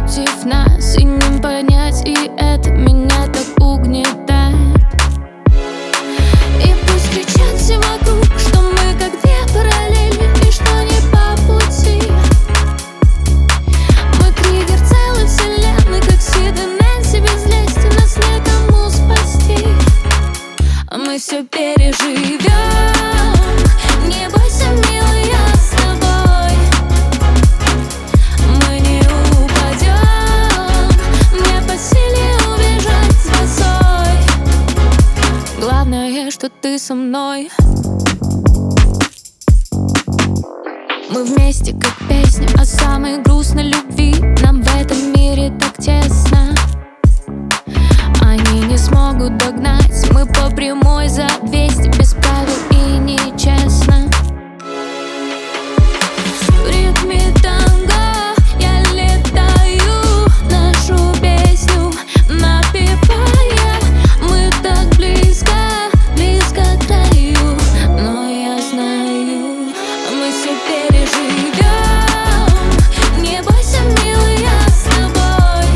против нас, и не понять, и это меня так угнетает. И пусть кричат все вокруг, что мы как две параллели, и что не по пути. Мы триггер целой вселенной, как Сид и Нэнси, без лести нас некому спасти. А мы все переживем. Не бойся, милый, я с тобой. Мы не упадем, мне по силе убежать с босой. Главное, что ты со мной. Мы вместе, как песня о самой грустной любви. Нам в этом мире так тесно. Они не смогут догнать. Мы по прямой за 200, без правил и нечестно. В ритме танго я летаю, нашу песню напевая. Мы так близко, близко к краю, но я знаю, мы все переживем. Не бойся, милый, я с тобой.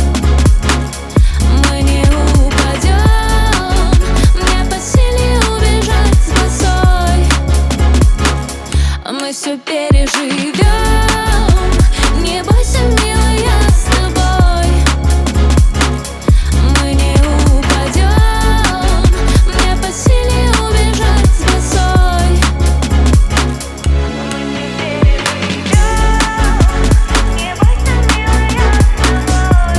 Мы не упадем, мне по силе убежать с босой. Мы все переживем. Не бойся, милый, я с тобой. Мы не упадем, мне по силе убежать с босой. Не бойся, милый, я с тобой.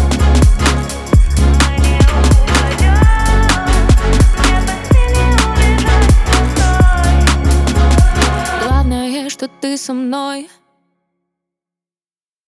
Мы не упадем, мне по силе убежать с босой. Главное, что ты со мной.